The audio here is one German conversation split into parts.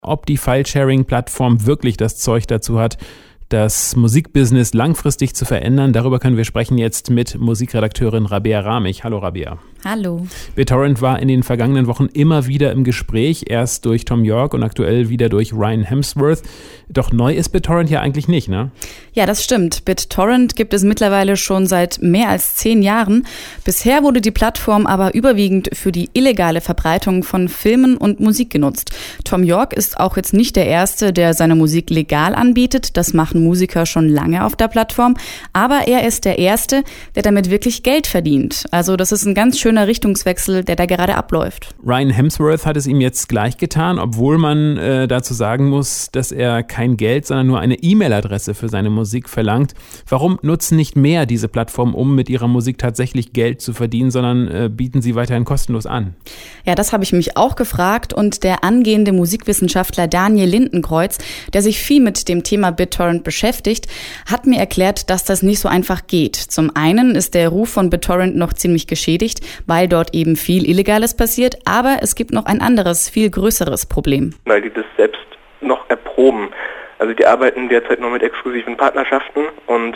ob die File-Sharing-Plattform wirklich das Zeug dazu hat, das Musikbusiness langfristig zu verändern. Darüber können wir sprechen jetzt mit Musikredakteurin Rabea Ramich. Hallo Rabea. Hallo. BitTorrent war in den vergangenen Wochen immer wieder im Gespräch, erst durch Thom Yorke und aktuell wieder durch Ryan Hemsworth. Doch neu ist BitTorrent ja eigentlich nicht, ne? Ja, das stimmt. BitTorrent gibt es mittlerweile schon seit mehr als 10 Jahren. Bisher wurde die Plattform aber überwiegend für die illegale Verbreitung von Filmen und Musik genutzt. Thom Yorke ist auch jetzt nicht der Erste, der seine Musik legal anbietet. Das machen Musiker schon lange auf der Plattform. Aber er ist der Erste, der damit wirklich Geld verdient. Also das ist ein ganz schöner Richtungswechsel, der da gerade abläuft. Ryan Hemsworth hat es ihm jetzt gleich getan, obwohl man dazu sagen muss, dass er kein Geld, sondern nur eine E-Mail-Adresse für seine Musik verlangt. Warum nutzen nicht mehr diese Plattformen, um mit ihrer Musik tatsächlich Geld zu verdienen, sondern bieten sie weiterhin kostenlos an? Ja, das habe ich mich auch gefragt und der angehende Musikwissenschaftler Daniel Lindenkreuz, der sich viel mit dem Thema BitTorrent beschäftigt, hat mir erklärt, dass das nicht so einfach geht. Zum einen ist der Ruf von BitTorrent noch ziemlich geschädigt, weil dort eben viel Illegales passiert, aber es gibt noch ein anderes, viel größeres Problem. Weil die das selbst noch erproben. Also die arbeiten derzeit nur mit exklusiven Partnerschaften und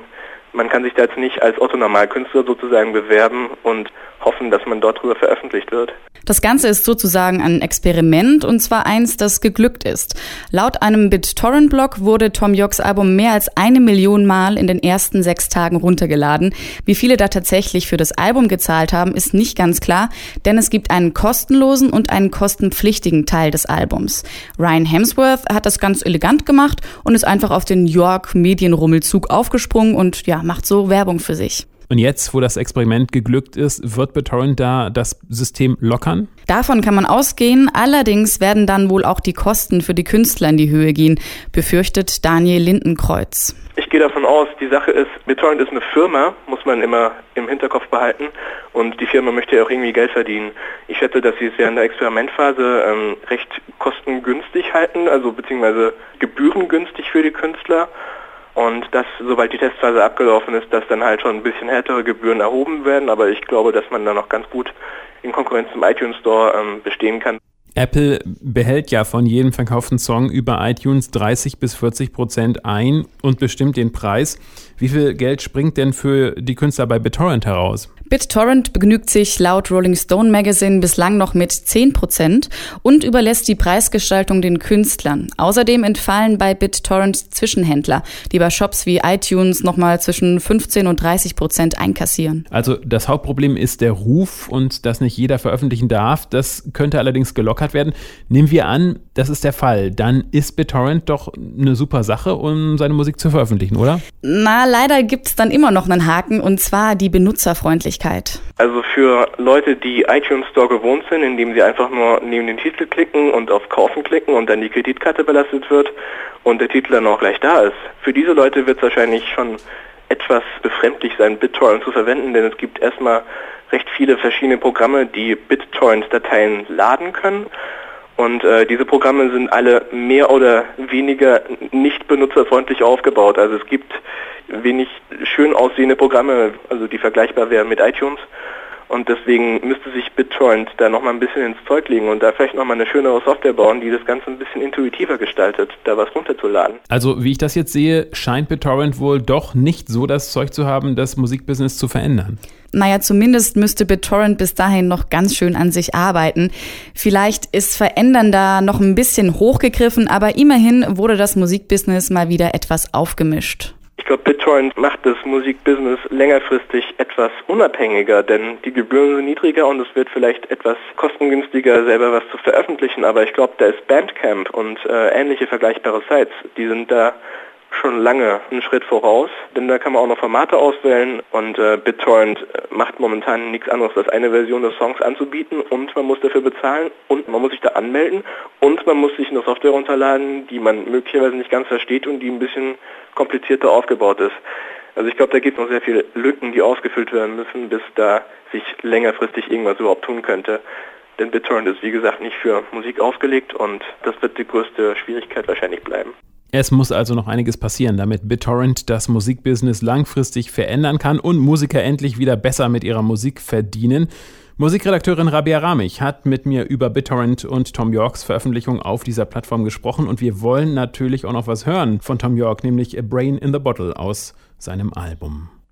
man kann sich da jetzt nicht als Otto-Normalkünstler sozusagen bewerben und hoffen, dass man dort drüber veröffentlicht wird. Das Ganze ist sozusagen ein Experiment und zwar eins, das geglückt ist. Laut einem BitTorrent-Blog wurde Thom Yorkes Album mehr als 1 Million Mal in den ersten 6 Tagen runtergeladen. Wie viele da tatsächlich für das Album gezahlt haben, ist nicht ganz klar, denn es gibt einen kostenlosen und einen kostenpflichtigen Teil des Albums. Ryan Hemsworth hat das ganz elegant gemacht und ist einfach auf den Yorke-Medienrummelzug aufgesprungen und ja, macht so Werbung für sich. Und jetzt, wo das Experiment geglückt ist, wird BitTorrent da das System lockern? Davon kann man ausgehen. Allerdings werden dann wohl auch die Kosten für die Künstler in die Höhe gehen, befürchtet Daniel Lindenkreuz. Ich gehe davon aus, die Sache ist, BitTorrent ist eine Firma, muss man immer im Hinterkopf behalten. Und die Firma möchte ja auch irgendwie Geld verdienen. Ich schätze, dass sie es während der Experimentphase recht kostengünstig halten, also beziehungsweise gebührengünstig für die Künstler. Und dass, sobald die Testphase abgelaufen ist, dass dann halt schon ein bisschen härtere Gebühren erhoben werden. Aber ich glaube, dass man da noch ganz gut in Konkurrenz zum iTunes Store bestehen kann. Apple behält ja von jedem verkauften Song über iTunes 30-40% ein und bestimmt den Preis. Wie viel Geld springt denn für die Künstler bei BitTorrent heraus? BitTorrent begnügt sich laut Rolling Stone Magazine bislang noch mit 10% und überlässt die Preisgestaltung den Künstlern. Außerdem entfallen bei BitTorrent Zwischenhändler, die bei Shops wie iTunes nochmal zwischen 15% und 30% einkassieren. Also das Hauptproblem ist der Ruf und dass nicht jeder veröffentlichen darf. Das könnte allerdings gelockert werden. Nehmen wir an, das ist der Fall. Dann ist BitTorrent doch eine super Sache, um seine Musik zu veröffentlichen, oder? Na, leider gibt es dann immer noch einen Haken, und zwar die Benutzerfreundlichkeit. Also für Leute, die iTunes Store gewohnt sind, indem sie einfach nur neben den Titel klicken und auf Kaufen klicken und dann die Kreditkarte belastet wird und der Titel dann auch gleich da ist, für diese Leute wird es wahrscheinlich schon etwas befremdlich sein, BitTorrent zu verwenden, denn es gibt erstmal recht viele verschiedene Programme, die BitTorrent-Dateien laden können. Und diese Programme sind alle mehr oder weniger nicht benutzerfreundlich aufgebaut. Also es gibt wenig schön aussehende Programme, also die vergleichbar wären mit iTunes. Und deswegen müsste sich BitTorrent da nochmal ein bisschen ins Zeug legen und da vielleicht nochmal eine schönere Software bauen, die das Ganze ein bisschen intuitiver gestaltet, da was runterzuladen. Also wie ich das jetzt sehe, scheint BitTorrent wohl doch nicht so das Zeug zu haben, das Musikbusiness zu verändern. Naja, zumindest müsste BitTorrent bis dahin noch ganz schön an sich arbeiten. Vielleicht ist Verändern da noch ein bisschen hochgegriffen, aber immerhin wurde das Musikbusiness mal wieder etwas aufgemischt. Ich glaube, BitTorrent macht das Musikbusiness längerfristig etwas unabhängiger, denn die Gebühren sind niedriger und es wird vielleicht etwas kostengünstiger, selber was zu veröffentlichen. Aber ich glaube, da ist Bandcamp und ähnliche vergleichbare Sites, die sind da schon lange einen Schritt voraus, denn da kann man auch noch Formate auswählen und BitTorrent macht momentan nichts anderes, als eine Version des Songs anzubieten und man muss dafür bezahlen und man muss sich da anmelden und man muss sich eine Software runterladen, die man möglicherweise nicht ganz versteht und die ein bisschen komplizierter aufgebaut ist. Also ich glaube, da gibt es noch sehr viele Lücken, die ausgefüllt werden müssen, bis da sich längerfristig irgendwas überhaupt tun könnte. Denn BitTorrent ist, wie gesagt, nicht für Musik ausgelegt und das wird die größte Schwierigkeit wahrscheinlich bleiben. Es muss also noch einiges passieren, damit BitTorrent das Musikbusiness langfristig verändern kann und Musiker endlich wieder besser mit ihrer Musik verdienen. Musikredakteurin Rabea Ramich hat mit mir über BitTorrent und Thom Yorkes Veröffentlichung auf dieser Plattform gesprochen und wir wollen natürlich auch noch was hören von Thom Yorke, nämlich A Brain in the Bottle aus seinem Album.